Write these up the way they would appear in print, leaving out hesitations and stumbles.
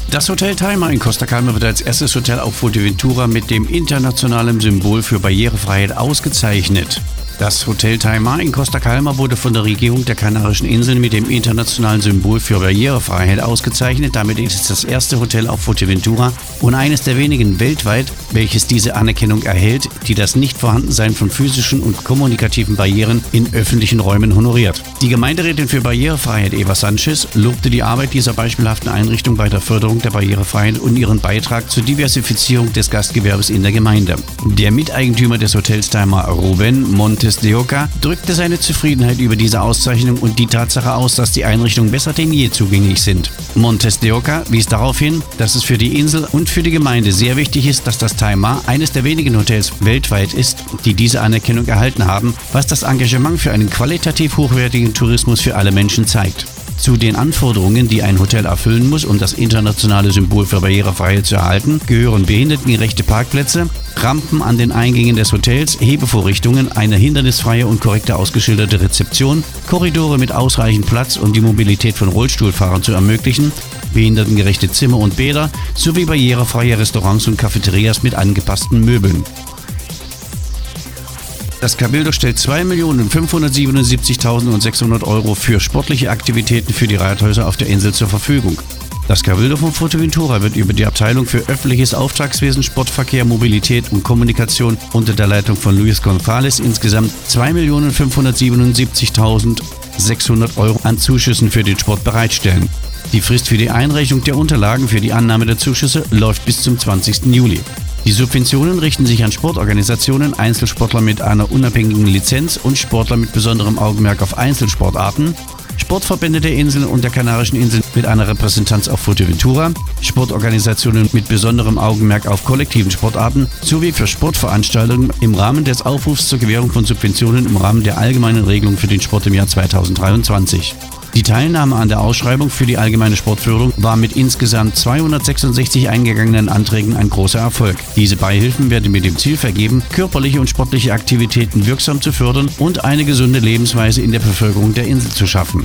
Das Hotel Timer in Costa Calma wird als erstes Hotel auf Fuerteventura mit dem internationalen Symbol für Barrierefreiheit ausgezeichnet. Das Hotel Timer in Costa Calma wurde von der Regierung der Kanarischen Inseln mit dem internationalen Symbol für Barrierefreiheit ausgezeichnet. Damit ist es das erste Hotel auf Fuerteventura und eines der wenigen weltweit, welches diese Anerkennung erhält, die das Nichtvorhandensein von physischen und kommunikativen Barrieren in öffentlichen Räumen honoriert. Die Gemeinderätin für Barrierefreiheit Eva Sanchez lobte die Arbeit dieser beispielhaften Einrichtung bei der Förderung der Barrierefreiheit und ihren Beitrag zur Diversifizierung des Gastgewerbes in der Gemeinde. Der Miteigentümer des Hotels Timer, Ruben Montes de Oca, drückte seine Zufriedenheit über diese Auszeichnung und die Tatsache aus, dass die Einrichtungen besser denn je zugänglich sind. Montes de Oca wies darauf hin, dass es für die Insel und für die Gemeinde sehr wichtig ist, dass das Timer eines der wenigen Hotels weltweit ist, die diese Anerkennung erhalten haben, was das Engagement für einen qualitativ hochwertigen Tourismus für alle Menschen zeigt. Zu den Anforderungen, die ein Hotel erfüllen muss, um das internationale Symbol für Barrierefreiheit zu erhalten, gehören behindertengerechte Parkplätze, Rampen an den Eingängen des Hotels, Hebevorrichtungen, eine hindernisfreie und korrekte ausgeschilderte Rezeption, Korridore mit ausreichend Platz, um die Mobilität von Rollstuhlfahrern zu ermöglichen, behindertengerechte Zimmer und Bäder sowie barrierefreie Restaurants und Cafeterias mit angepassten Möbeln. Das Cabildo stellt 2.577.600 € für sportliche Aktivitäten für die Rathäuser auf der Insel zur Verfügung. Das Cabildo von Fuerteventura wird über die Abteilung für öffentliches Auftragswesen, Sportverkehr, Mobilität und Kommunikation unter der Leitung von Luis González insgesamt 2.577.600 € an Zuschüssen für den Sport bereitstellen. Die Frist für die Einreichung der Unterlagen für die Annahme der Zuschüsse läuft bis zum 20. Juli. Die Subventionen richten sich an Sportorganisationen, Einzelsportler mit einer unabhängigen Lizenz und Sportler mit besonderem Augenmerk auf Einzelsportarten, Sportverbände der Inseln und der Kanarischen Inseln mit einer Repräsentanz auf Fuerteventura, Sportorganisationen mit besonderem Augenmerk auf kollektiven Sportarten sowie für Sportveranstaltungen im Rahmen des Aufrufs zur Gewährung von Subventionen im Rahmen der allgemeinen Regelung für den Sport im Jahr 2023. Die Teilnahme an der Ausschreibung für die allgemeine Sportförderung war mit insgesamt 266 eingegangenen Anträgen ein großer Erfolg. Diese Beihilfen werden mit dem Ziel vergeben, körperliche und sportliche Aktivitäten wirksam zu fördern und eine gesunde Lebensweise in der Bevölkerung der Insel zu schaffen.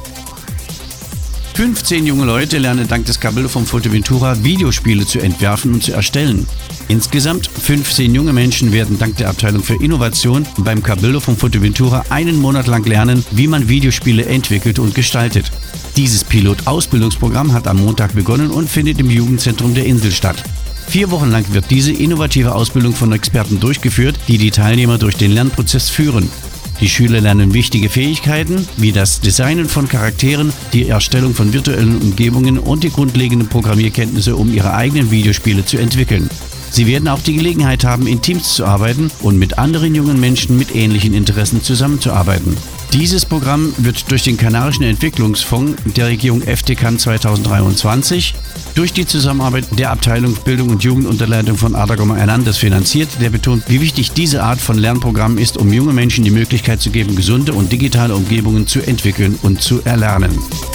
15 junge Leute lernen dank des Cabildo von Fuerteventura Videospiele zu entwerfen und zu erstellen. Insgesamt 15 junge Menschen werden dank der Abteilung für Innovation beim Cabildo von Fuerteventura einen Monat lang lernen, wie man Videospiele entwickelt und gestaltet. Dieses Pilot-Ausbildungsprogramm hat am Montag begonnen und findet im Jugendzentrum der Insel statt. 4 Wochen lang wird diese innovative Ausbildung von Experten durchgeführt, die die Teilnehmer durch den Lernprozess führen. Die Schüler lernen wichtige Fähigkeiten wie das Designen von Charakteren, die Erstellung von virtuellen Umgebungen und die grundlegenden Programmierkenntnisse, um ihre eigenen Videospiele zu entwickeln. Sie werden auch die Gelegenheit haben, in Teams zu arbeiten und mit anderen jungen Menschen mit ähnlichen Interessen zusammenzuarbeiten. Dieses Programm wird durch den Kanarischen Entwicklungsfonds der Regierung FTCAN 2023 durch die Zusammenarbeit der Abteilung Bildung und Jugend unter Leitung von Ada Goma Hernandez finanziert, der betont, wie wichtig diese Art von Lernprogrammen ist, um jungen Menschen die Möglichkeit zu geben, gesunde und digitale Umgebungen zu entwickeln und zu erlernen.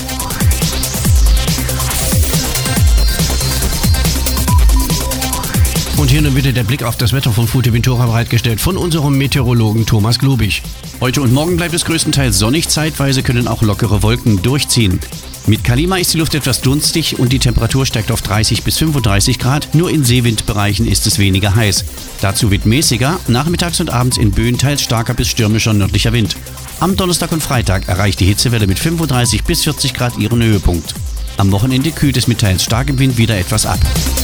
Und hier nun bitte der Blick auf das Wetter von Fuerteventura bereitgestellt von unserem Meteorologen Thomas Globig. Heute und morgen bleibt es größtenteils sonnig, zeitweise können auch lockere Wolken durchziehen. Mit Calima ist die Luft etwas dunstig und die Temperatur steigt auf 30 bis 35 Grad, nur in Seewindbereichen ist es weniger heiß. Dazu weht mäßiger, nachmittags und abends in Böen teils starker bis stürmischer nördlicher Wind. Am Donnerstag und Freitag erreicht die Hitzewelle mit 35 bis 40 Grad ihren Höhepunkt. Am Wochenende kühlt es mit teils starkem Wind wieder etwas ab.